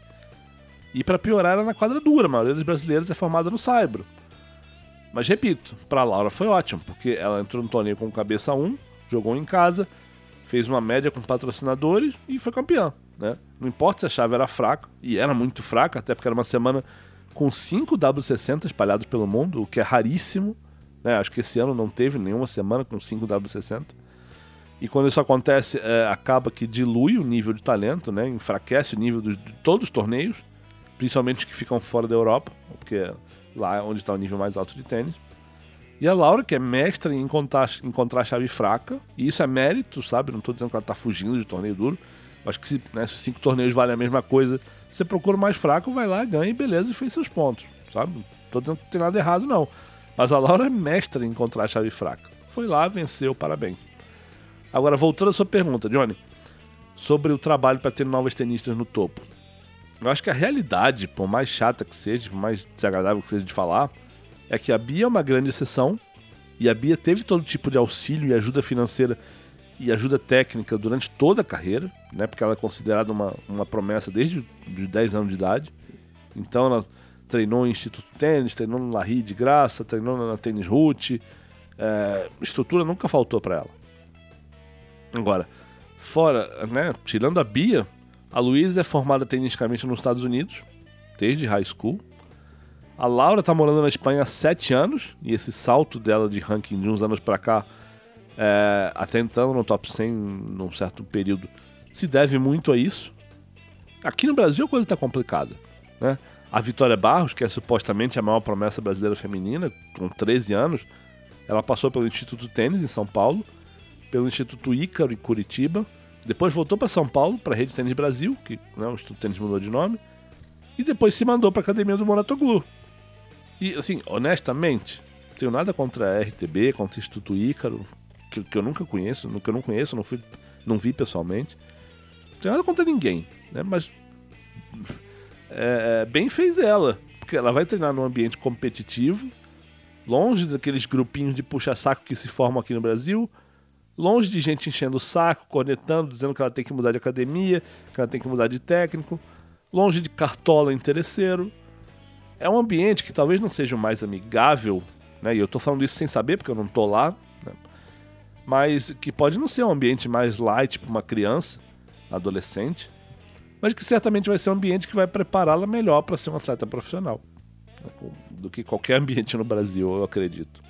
B: E pra piorar era na quadra dura, a maioria dos brasileiros é formada no saibro. Mas repito, pra Laura foi ótimo, porque ela entrou no torneio com cabeça 1, jogou em casa, fez uma média com patrocinadores e foi campeã, né? Não importa se a chave era fraca, e era muito fraca, até porque era uma semana com 5 W60 espalhados pelo mundo, o que é raríssimo, né? Acho que esse ano não teve nenhuma semana com 5 W60. E quando isso acontece, acaba que dilui o nível de talento, né? Enfraquece o nível de todos os torneios, principalmente que ficam fora da Europa, porque é lá onde está o nível mais alto de tênis. E a Laura, que é mestra em encontrar a chave fraca, e isso é mérito, sabe? Não estou dizendo que ela está fugindo de torneio duro. Acho que se os 5 torneios valem a mesma coisa, você procura o mais fraco, vai lá, ganha e beleza, e fez seus pontos, sabe? Não estou dizendo que não tem nada errado, não. Mas a Laura é mestra em encontrar a chave fraca. Foi lá, venceu, parabéns. Agora, voltando à sua pergunta, Johnny, sobre o trabalho para ter novas tenistas no topo. Eu acho que a realidade, por mais chata que seja, por mais desagradável que seja de falar, é que a Bia é uma grande exceção, e a Bia teve todo tipo de auxílio e ajuda financeira e ajuda técnica durante toda a carreira, né? Porque ela é considerada uma promessa desde os 10 anos de idade. Então ela treinou em Instituto Tênis, treinou no Larry de graça, treinou na Tênis Root. Estrutura nunca faltou para ela. Agora, fora, né, tirando a Bia, a Luísa é formada tecnicamente nos Estados Unidos, desde high school. A Laura tá morando na Espanha há 7 anos, e esse salto dela de ranking de uns anos pra cá, até entrando no top 100 num certo período, se deve muito a isso. Aqui no Brasil a coisa tá complicada, né? A Vitória Barros, que é supostamente a maior promessa brasileira feminina, com 13 anos, ela passou pelo Instituto Tênis em São Paulo, pelo Instituto Ícaro em Curitiba, depois voltou para São Paulo, para a Rede Tênis Brasil, que, né, o Instituto Tênis mudou de nome, e depois se mandou para a Academia do Mouratoglou. E, assim, honestamente, não tenho nada contra a RTB, contra o Instituto Ícaro, que eu nunca conheço, que eu não conheço, não vi pessoalmente. Não tenho nada contra ninguém, né? Mas bem fez ela, porque ela vai treinar num ambiente competitivo, longe daqueles grupinhos de puxa-saco que se formam aqui no Brasil, longe de gente enchendo o saco, cornetando, dizendo que ela tem que mudar de academia, que ela tem que mudar de técnico, longe de cartola interesseiro. É um ambiente que talvez não seja o mais amigável, né? E eu tô falando isso sem saber, porque eu não tô lá, né? Mas que pode não ser um ambiente mais light para uma criança, adolescente, mas que certamente vai ser um ambiente que vai prepará-la melhor para ser um atleta profissional, né? Do que qualquer ambiente no Brasil, eu acredito.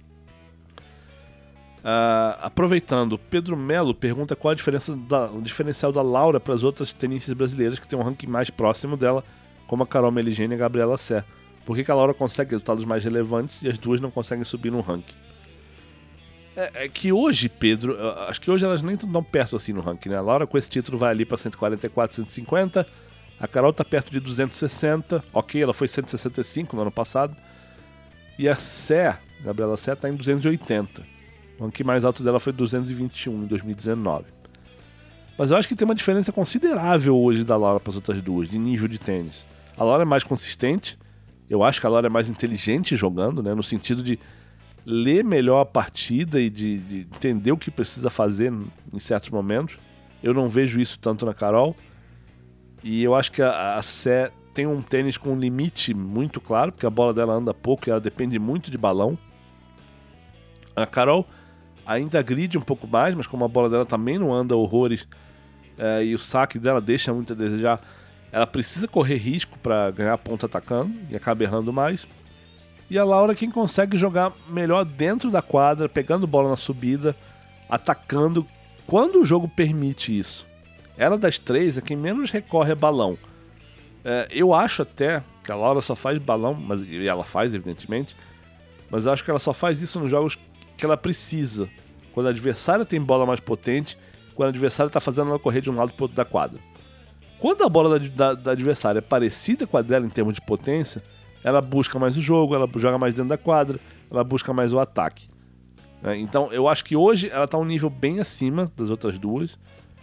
B: Aproveitando, Pedro Melo pergunta qual o diferencial da Laura para as outras tenistas brasileiras que tem um ranking mais próximo dela, como a Carol Meligeni e a Gabriela Sé. Por que a Laura consegue resultados mais relevantes e as duas não conseguem subir no ranking? É que hoje, Pedro, acho que hoje elas nem estão tão perto assim no ranking, né? A Laura com esse título vai ali para 144, 150, a Carol tá perto de 260, ok, ela foi 165 no ano passado, e a Gabriela Sé tá em 280. O ranking mais alto dela foi 221 em 2019. Mas eu acho que tem uma diferença considerável hoje da Laura para as outras duas, de nível de tênis. A Laura é mais consistente, eu acho que a Laura é mais inteligente jogando, né, no sentido de ler melhor a partida e de entender o que precisa fazer em certos momentos. Eu não vejo isso tanto na Carol. E eu acho que a Sé tem um tênis com um limite muito claro, porque a bola dela anda pouco e ela depende muito de balão. A Carol ainda agride um pouco mais, mas como a bola dela também não anda horrores, e o saque dela deixa muito a desejar, ela precisa correr risco para ganhar ponto atacando e acaba errando mais. E a Laura é quem consegue jogar melhor dentro da quadra, pegando bola na subida, atacando quando o jogo permite isso. Ela das três é quem menos recorre a balão. Eu acho até que a Laura só faz balão, e ela faz evidentemente, mas eu acho que ela só faz isso nos jogos que ela precisa. Quando o adversário tem bola mais potente, quando o adversário está fazendo ela correr de um lado para o outro da quadra. Quando a bola da adversária é parecida com a dela em termos de potência, ela busca mais o jogo, ela joga mais dentro da quadra, ela busca mais o ataque. Então eu acho que hoje ela está um nível bem acima das outras duas.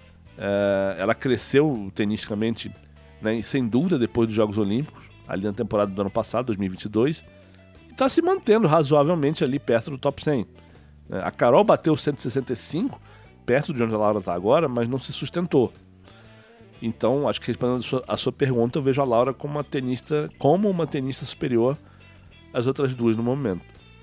B: Ela cresceu tenisticamente, né, sem dúvida depois dos Jogos Olímpicos, ali na temporada do ano passado, 2022, e está se mantendo razoavelmente ali perto do top 100. A Carol bateu 165, perto de onde a Laura está agora, mas não se sustentou. Então, acho que respondendo a sua pergunta, eu vejo a Laura como uma tenista superior às outras duas no momento.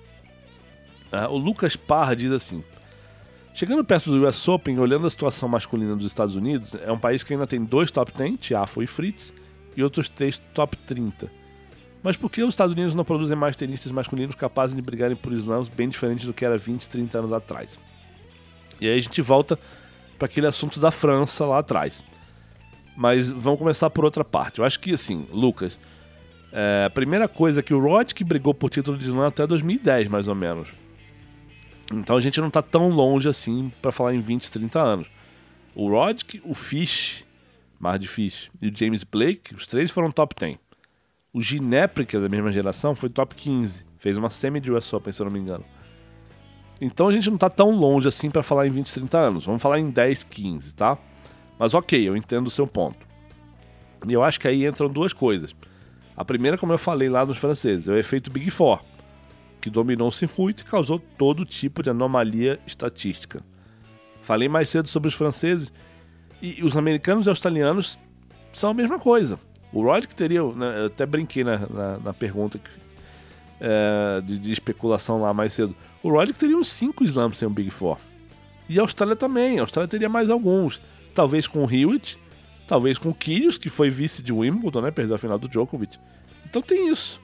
B: O Lucas Parra diz assim: chegando perto do US Open, olhando a situação masculina dos Estados Unidos, é um país que ainda tem 2 top 10, Tiafoe e Fritz, e outros 3 top 30. Mas por que os Estados Unidos não produzem mais tenistas masculinos capazes de brigarem por slams bem diferente do que era 20, 30 anos atrás? E aí a gente volta para aquele assunto da França lá atrás. Mas vamos começar por outra parte. Eu acho que, assim, Lucas, a primeira coisa é que o Roddick brigou por título de slam até 2010, mais ou menos. Então a gente não tá tão longe assim para falar em 20, 30 anos. O Roddick, o Fish, Mardy Fish e o James Blake, os 3 foram top 10. O Ginepri, que é da mesma geração, foi top 15. Fez uma semi de US Open, se eu não me engano. Então a gente não tá tão longe assim para falar em 20, 30 anos. Vamos falar em 10, 15, tá? Mas ok, eu entendo o seu ponto. E eu acho que aí entram 2 coisas. A primeira, como eu falei lá nos franceses, é o efeito Big Four, que dominou o circuito e causou todo tipo de anomalia estatística. Falei mais cedo sobre os franceses, e os americanos e australianos são a mesma coisa. O Roddick teria, né, eu até brinquei na pergunta de especulação lá mais cedo, o Roddick teria uns 5 slams sem o Big Four. E a Austrália também, a Austrália teria mais alguns. Talvez com o Hewitt, talvez com o Kyrgios, que foi vice de Wimbledon, né? Perdeu a final do Djokovic. Então tem isso.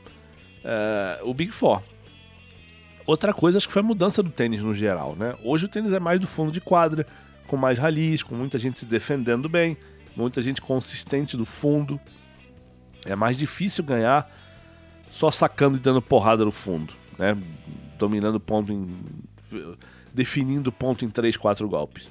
B: O Big Four. Outra coisa, acho que foi a mudança do tênis no geral, né? Hoje o tênis é mais do fundo de quadra, com mais rallies, com muita gente se defendendo bem, muita gente consistente do fundo. É mais difícil ganhar só sacando e dando porrada no fundo, né? Dominando ponto definindo ponto em 3, 4 golpes.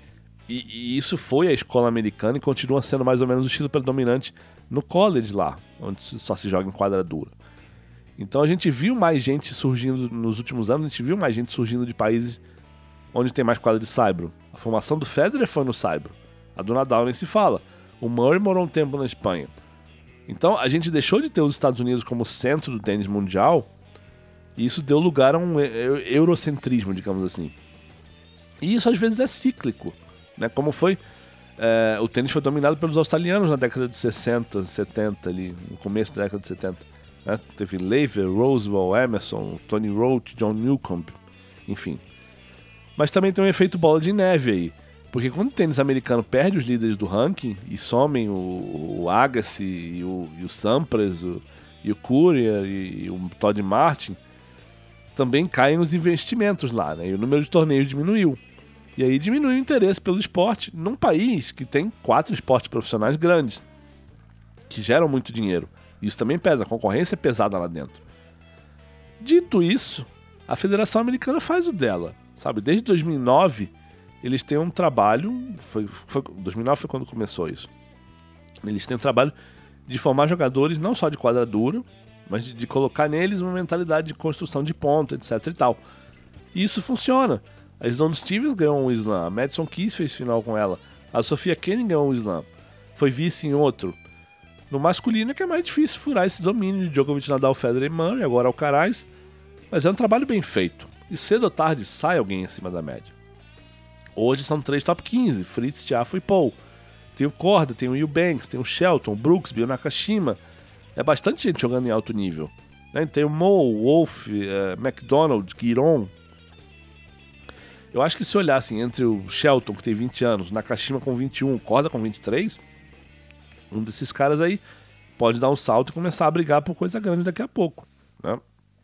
B: E isso foi a escola americana e continua sendo mais ou menos o estilo predominante no college lá, onde só se joga em quadra dura. Então a gente viu mais gente surgindo nos últimos anos, a gente viu mais gente surgindo de países onde tem mais quadra de saibro. A formação do Federer foi no saibro. A do Nadal nem se fala. O Murray morou um tempo na Espanha. Então a gente deixou de ter os Estados Unidos como centro do tênis mundial e isso deu lugar a um eurocentrismo, digamos assim. E isso às vezes é cíclico. Né, como foi, o tênis foi dominado pelos australianos na década de 60, 70, ali, no começo da década de 70. Né? Teve Laver, Roosevelt, Emerson, Tony Roach, John Newcomb, enfim. Mas também tem um efeito bola de neve aí, porque quando o tênis americano perde os líderes do ranking e somem o Agassi e o Sampras e o Courier e o Todd Martin, também caem os investimentos lá, né? E o número de torneios diminuiu. E aí diminui o interesse pelo esporte num país que tem 4 esportes profissionais grandes, que geram muito dinheiro. Isso também pesa, a concorrência é pesada lá dentro. Dito isso, a Federação Americana faz o dela, sabe? Desde 2009, eles têm um trabalho, 2009 foi quando começou isso. Eles têm um trabalho de formar jogadores não só de quadra dura, mas de colocar neles uma mentalidade de construção de ponta, etc e tal. E isso funciona. A Sloane Stevens ganhou um slam, a Madison Keys fez final com ela, a Sofia Kenin ganhou um slam, foi vice em outro. No masculino é que é mais difícil furar esse domínio de Djokovic, Nadal, Federer e Murray, agora Alcaraz, mas é um trabalho bem feito. E cedo ou tarde sai alguém acima da média. Hoje são 3 top 15, Fritz, Tiafoe e Paul. Tem o Korda, tem o Eubanks, tem o Shelton, Brooksby, o Nakashima. É bastante gente jogando em alto nível. Né? Tem o Mo, Wolf, McDonald, Giron. Eu acho que se olhassem entre o Shelton, que tem 20 anos, o Nakashima com 21, o Korda com 23, um desses caras aí pode dar um salto e começar a brigar por coisa grande daqui a pouco, né?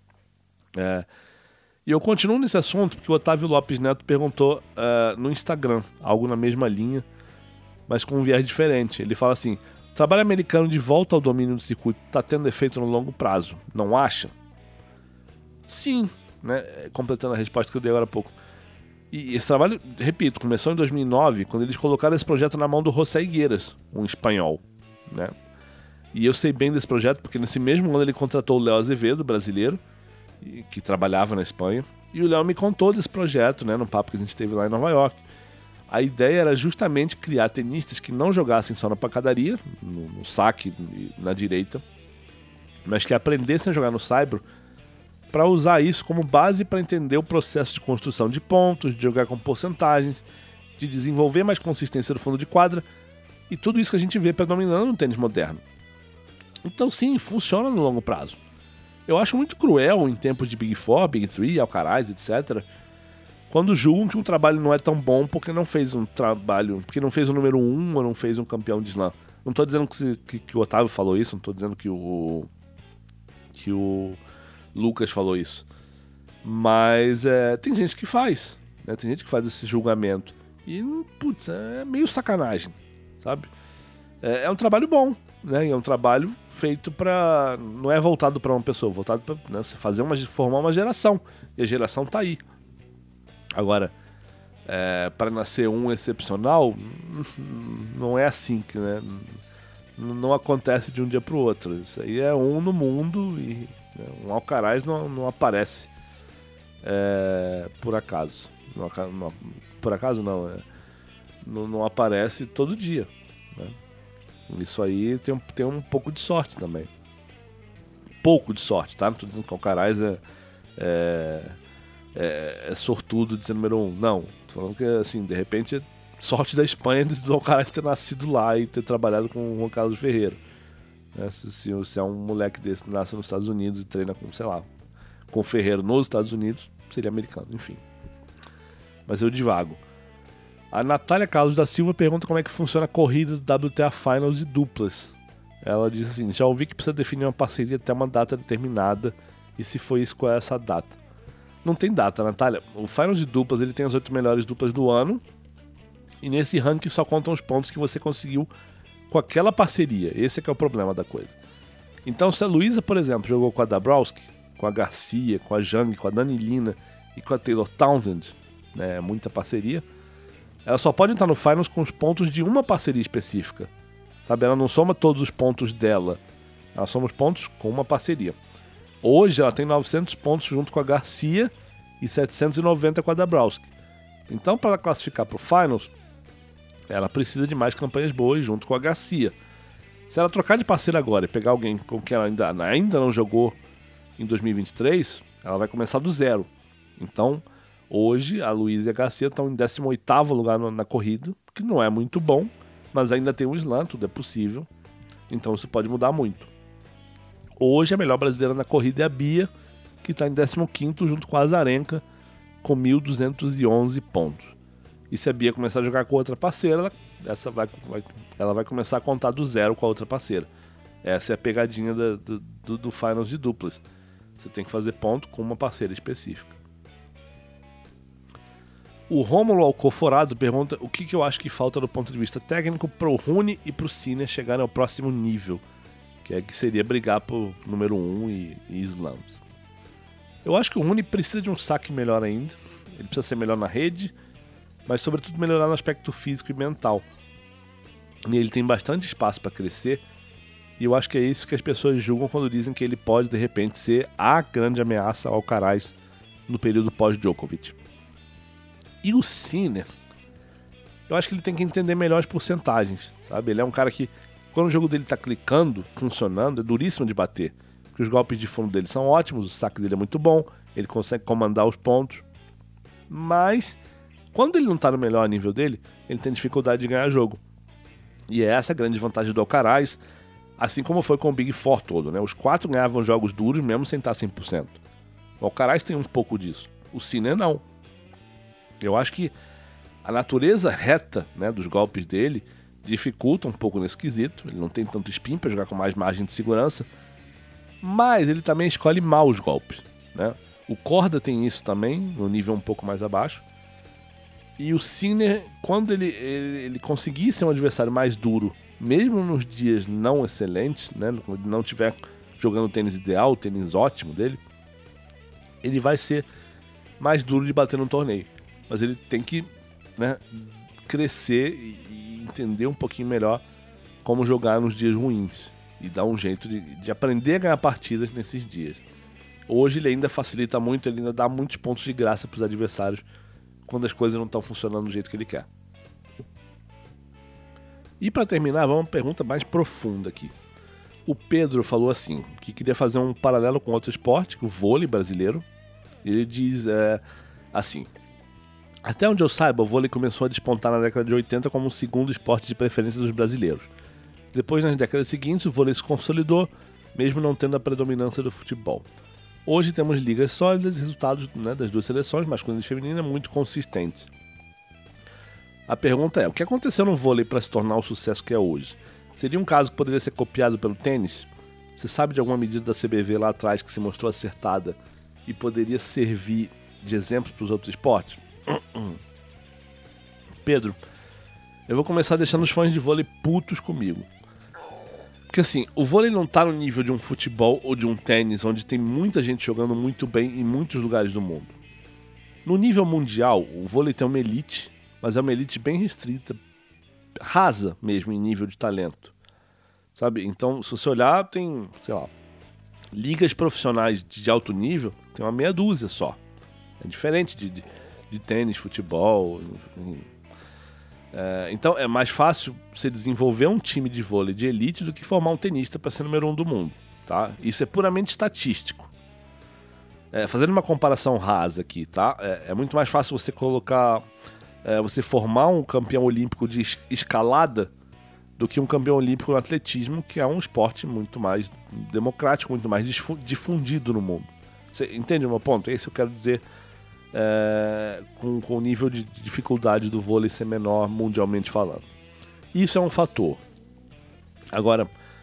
B: E eu continuo nesse assunto porque o Otávio Lopes Neto perguntou no Instagram, algo na mesma linha, mas com um viés diferente. Ele fala assim: o trabalho americano de volta ao domínio do circuito está tendo efeito no longo prazo, não acha? Sim, né? Completando a resposta que eu dei agora há pouco. E esse trabalho, repito, começou em 2009, quando eles colocaram esse projeto na mão do José Higueras, um espanhol, né? E eu sei bem desse projeto porque nesse mesmo ano ele contratou o Léo Azevedo, brasileiro, que trabalhava na Espanha, e o Léo me contou desse projeto, né, no papo que a gente teve lá em Nova York. A ideia era justamente criar tenistas que não jogassem só na pancadaria, no saque, na direita, mas que aprendessem a jogar no saibro para usar isso como base para entender o processo de construção de pontos, de jogar com porcentagens, de desenvolver mais consistência no fundo de quadra, e tudo isso que a gente vê predominando no tênis moderno. Então sim, funciona no longo prazo. Eu acho muito cruel em tempos de Big Four, Big Three, Alcaraz, etc., quando julgam que um trabalho não é tão bom porque não fez um trabalho, porque não fez o número 1 ou não fez um campeão de slam. Não estou dizendo que o Otávio falou isso, não estou dizendo que o Lucas falou isso. Mas tem gente que faz, né? Tem gente que faz esse julgamento. E, putz, é meio sacanagem, sabe? É um trabalho bom, né? E é um trabalho feito para... Não é voltado para uma pessoa, voltado para, né, formar uma geração. E a geração tá aí. Agora, para nascer um excepcional, não é assim que, né? Não acontece de um dia para o outro. Isso aí é um no mundo e um Alcaraz não aparece por acaso. Por acaso não. Não aparece todo dia, né? Isso aí tem um pouco de sorte também. Pouco de sorte, tá? Não tô dizendo que o Alcaraz é sortudo de ser número 1. Não, tô falando que, assim, de repente é sorte da Espanha do Alcaraz ter nascido lá e ter trabalhado com o Juan Carlos Ferreira. Se é um moleque desse que nasce nos Estados Unidos e treina com, sei lá, com o Ferreira nos Estados Unidos, seria americano, enfim. Mas eu divago. A Natália Carlos da Silva pergunta como é que funciona a corrida do WTA Finals de duplas. Ela diz assim: já ouvi que precisa definir uma parceria até uma data determinada, e se foi isso, qual é essa data? Não tem data, Natália. O Finals de duplas, ele tem as 8 melhores duplas do ano, e nesse ranking só contam os pontos que você conseguiu com aquela parceria. Esse é que é o problema da coisa. Então, se a Luísa, por exemplo, jogou com a Dabrowski, com a Garcia, com a Zhang, com a Danilina e com a Taylor Townsend, né, muita parceria, ela só pode entrar no Finals com os pontos de uma parceria específica. Sabe? Ela não soma todos os pontos dela. Ela soma os pontos com uma parceria. Hoje ela tem 900 pontos junto com a Garcia e 790 com a Dabrowski. Então, para ela classificar para o Finals, ela precisa de mais campanhas boas junto com a Garcia. Se ela trocar de parceiro agora e pegar alguém com quem ela ainda não jogou em 2023, ela vai começar do zero. Então, hoje, a Luísa e a Garcia estão em 18º lugar na corrida, que não é muito bom, mas ainda tem um slam, tudo é possível. Então isso pode mudar muito. Hoje, a melhor brasileira na corrida é a Bia, que está em 15º junto com a Azarenka, com 1.211 pontos. E se a Bia começar a jogar com outra parceira, ela vai começar a contar do zero com a outra parceira. Essa é a pegadinha do Finals de duplas. Você tem que fazer ponto com uma parceira específica. O Rômulo Alcoforado pergunta o que eu acho que falta do ponto de vista técnico para o Rune e para o Sinner chegarem ao próximo nível, que seria brigar por número 1 e slams. Eu acho que o Rune precisa de um saque melhor ainda, ele precisa ser melhor na rede, mas sobretudo melhorar no aspecto físico e mental. E ele tem bastante espaço para crescer, e eu acho que é isso que as pessoas julgam quando dizem que ele pode de repente ser a grande ameaça ao Alcaraz no período pós-Djokovic. E o Sinner, eu acho que ele tem que entender melhor as porcentagens, sabe? Ele é um cara que, quando o jogo dele tá clicando, funcionando, é duríssimo de bater. Porque os golpes de fundo dele são ótimos, o saque dele é muito bom, ele consegue comandar os pontos. Mas, quando ele não tá no melhor nível dele, ele tem dificuldade de ganhar jogo. E é essa a grande vantagem do Alcaraz, assim como foi com o Big Four todo, né? Os 4 ganhavam jogos duros mesmo sem estar 100%. O Alcaraz tem um pouco disso, o Sinner não. Eu acho que a natureza reta, né, dos golpes dele dificulta um pouco nesse quesito, ele não tem tanto spin para jogar com mais margem de segurança, mas ele também escolhe mal os golpes, né? O Korda tem isso também, no nível um pouco mais abaixo, e o Sinner, quando ele conseguir ser um adversário mais duro, mesmo nos dias não excelentes, né? Quando ele não estiver jogando o tênis ideal, o tênis ótimo dele, ele vai ser mais duro de bater no torneio, mas ele tem que, né, crescer e entender um pouquinho melhor como jogar nos dias ruins e dar um jeito de aprender a ganhar partidas nesses dias. Hoje ele ainda facilita muito, ele ainda dá muitos pontos de graça para os adversários quando as coisas não estão funcionando do jeito que ele quer. E para terminar, vamos uma pergunta mais profunda aqui. O Pedro falou assim, que queria fazer um paralelo com outro esporte, o vôlei brasileiro. Ele diz assim: até onde eu saiba, o vôlei começou a despontar na década de 80 como o segundo esporte de preferência dos brasileiros. Depois, nas décadas seguintes, o vôlei se consolidou, mesmo não tendo a predominância do futebol. Hoje temos ligas sólidas e resultados, né, das duas seleções, masculina e feminina, muito consistentes. A pergunta é, o que aconteceu no vôlei para se tornar o sucesso que é hoje? Seria um caso que poderia ser copiado pelo tênis? Você sabe de alguma medida da CBV lá atrás que se mostrou acertada e poderia servir de exemplo para os outros esportes? Pedro, eu vou começar deixando os fãs de vôlei putos comigo. Porque assim, o vôlei não tá no nível de um futebol ou de um tênis, onde tem muita gente jogando muito bem em muitos lugares do mundo. No nível mundial, o vôlei tem uma elite, mas é uma elite bem restrita, rasa mesmo em nível de talento. Sabe? Então, se você olhar, tem, sei lá, ligas profissionais de alto nível, tem uma meia dúzia só. É diferente de tênis, futebol, enfim. Então é mais fácil você desenvolver um time de vôlei de elite do que formar um tenista para ser número 1 do mundo, tá? Isso é puramente estatístico. Fazendo uma comparação rasa aqui, tá? É muito mais fácil você colocar, você formar um campeão olímpico de escalada do que um campeão olímpico no atletismo, que é um esporte muito mais democrático, muito mais difundido no mundo. Você entende o meu ponto? É isso que eu quero dizer. Com o nível de dificuldade do vôlei ser menor mundialmente falando. Isso é um fator. Agora,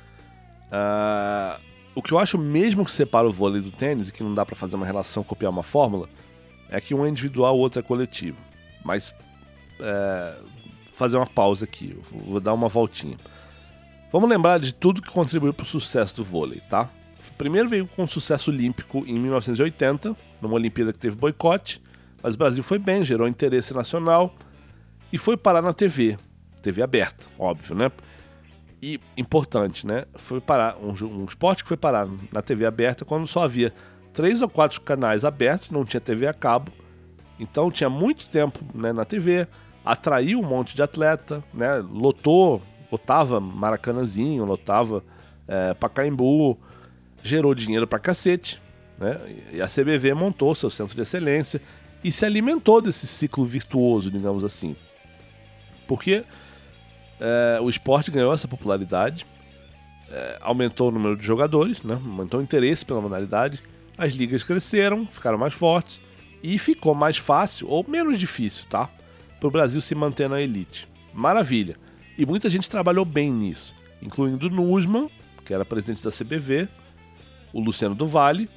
B: o que eu acho mesmo que separa o vôlei do tênis, e que não dá pra fazer uma relação, copiar uma fórmula, é que um é individual, o outro é coletivo. Mas fazer uma pausa aqui, eu vou dar uma voltinha. Vamos lembrar de tudo que contribuiu para o sucesso do vôlei, tá? Primeiro veio com um sucesso olímpico em 1980, numa Olimpíada que teve boicote, mas o Brasil foi bem, gerou interesse nacional e foi parar na TV aberta, óbvio, né? E importante, né? Foi parar um esporte que foi parar na TV aberta quando só havia 3 ou 4 canais abertos, não tinha TV a cabo, então tinha muito tempo, né, na TV, atraiu um monte de atleta, né? Lotava Maracanãzinho, lotava Pacaembu, gerou dinheiro pra cacete, né? E a CBV montou seu centro de excelência e se alimentou desse ciclo virtuoso, digamos assim. Porque o esporte ganhou essa popularidade, aumentou o número de jogadores, né? Aumentou o interesse pela modalidade, as ligas cresceram, ficaram mais fortes e ficou mais fácil, ou menos difícil, tá? Para o Brasil se manter na elite. Maravilha. E muita gente trabalhou bem nisso, incluindo o Nussmann, que era presidente da CBV, o Luciano do Vale,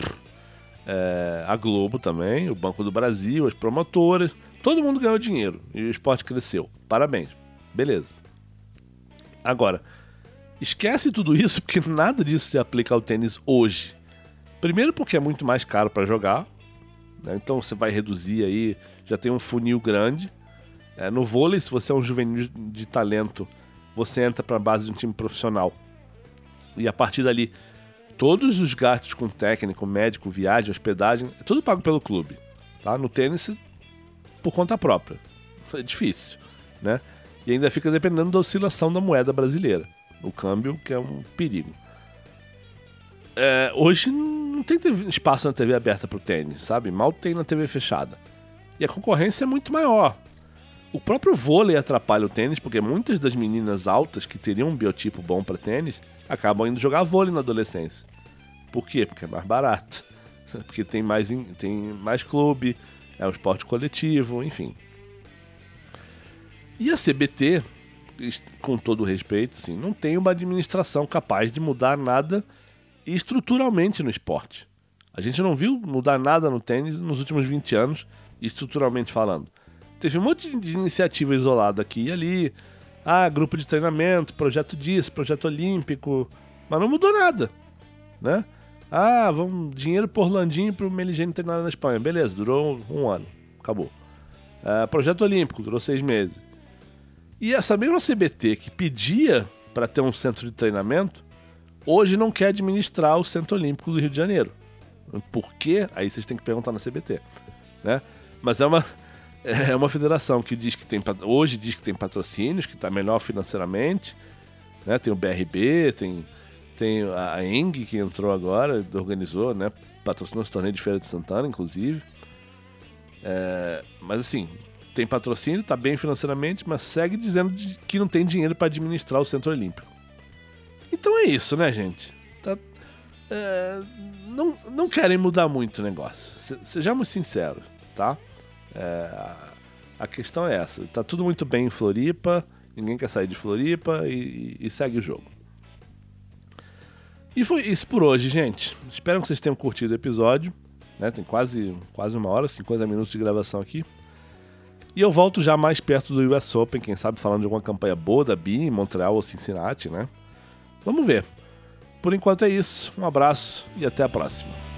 B: a Globo também, o Banco do Brasil, as promotoras, todo mundo ganhou dinheiro e o esporte cresceu. Parabéns. Beleza. Agora, esquece tudo isso porque nada disso se aplica ao tênis hoje. Primeiro porque é muito mais caro para jogar, né? Então você vai reduzir aí, já tem um funil grande. No vôlei, se você é um juvenil de talento, você entra para a base de um time profissional. E a partir dali, todos os gastos com técnico, médico, viagem, hospedagem, é tudo pago pelo clube. Tá? No tênis, por conta própria. É difícil, né? E ainda fica dependendo da oscilação da moeda brasileira. O câmbio, que é um perigo. Hoje não tem espaço na TV aberta pro tênis, sabe? Mal tem na TV fechada. E a concorrência é muito maior. O próprio vôlei atrapalha o tênis, porque muitas das meninas altas que teriam um biotipo bom para tênis acabam indo jogar vôlei na adolescência. Por quê? Porque é mais barato. Porque tem mais clube, é um esporte coletivo, enfim. E a CBT com todo o respeito, assim, não tem uma administração capaz de mudar nada estruturalmente no esporte. A gente não viu mudar nada no tênis nos últimos 20 anos, estruturalmente falando. Teve um monte de iniciativa isolada aqui e ali, grupo de treinamento, projeto disso, projeto olímpico, mas não mudou nada, né? Vamos dinheiro por Orlandinho pro Meligeni treinar na Espanha. Beleza, durou um ano, acabou. Projeto olímpico, durou 6 meses. E essa mesma CBT que pedia para ter um centro de treinamento, hoje não quer administrar o Centro Olímpico do Rio de Janeiro. Por quê? Aí vocês têm que perguntar na CBT, né? Mas é uma federação que hoje diz que tem patrocínios, que está melhor financeiramente, né? Tem o BRB, tem a ENG que entrou agora, organizou, né? Patrocinou esse torneio de Feira de Santana, inclusive. Mas assim, tem patrocínio, está bem financeiramente, mas segue dizendo que não tem dinheiro para administrar o Centro Olímpico. Então é isso, né, gente? Não querem mudar muito o negócio. Sejamos sinceros, tá? A questão é essa. Tá tudo muito bem em Floripa, ninguém quer sair de Floripa e segue o jogo. E foi isso por hoje, gente. Espero que vocês tenham curtido o episódio, né? Tem quase 1 hora, 50 minutos de gravação aqui. E eu volto já mais perto do US Open, quem sabe falando de alguma campanha boa da Bia em Montreal ou Cincinnati, né? Vamos ver. Por enquanto é isso. Um abraço e até a próxima.